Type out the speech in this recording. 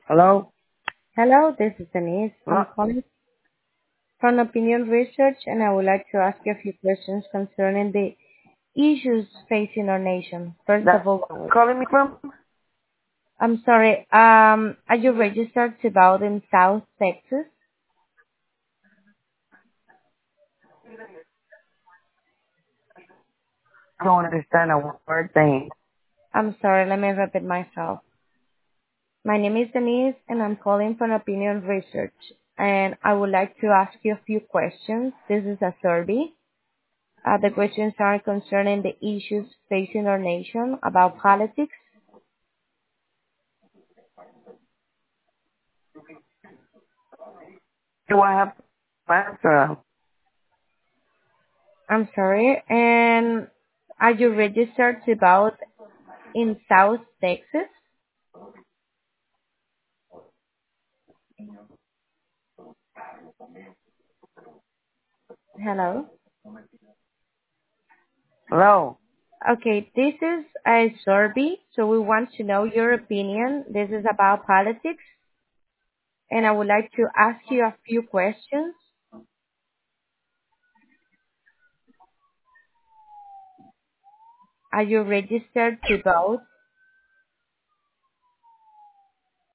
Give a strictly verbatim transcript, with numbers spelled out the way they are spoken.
Hello? Hello, this is Denise. Hello? I'm calling from Opinion Research, and I would like to ask you a few questions concerning the issues facing our nation. First of That's all, calling me from? I'm sorry, um, are you registered to vote in South Texas? I don't understand a word thing. I'm sorry, let me repeat myself. My name is Denise, and I'm calling from Opinion Research, and I would like to ask you a few questions. This is a survey. Uh, the questions are concerning the issues facing our nation about politics. Do I have to answer? I'm sorry. And are you registered to vote in South Texas? Hello. Hello? Okay, this is a survey, so we want to know your opinion. This is about politics, and I would like to ask you a few questions. Are you registered to vote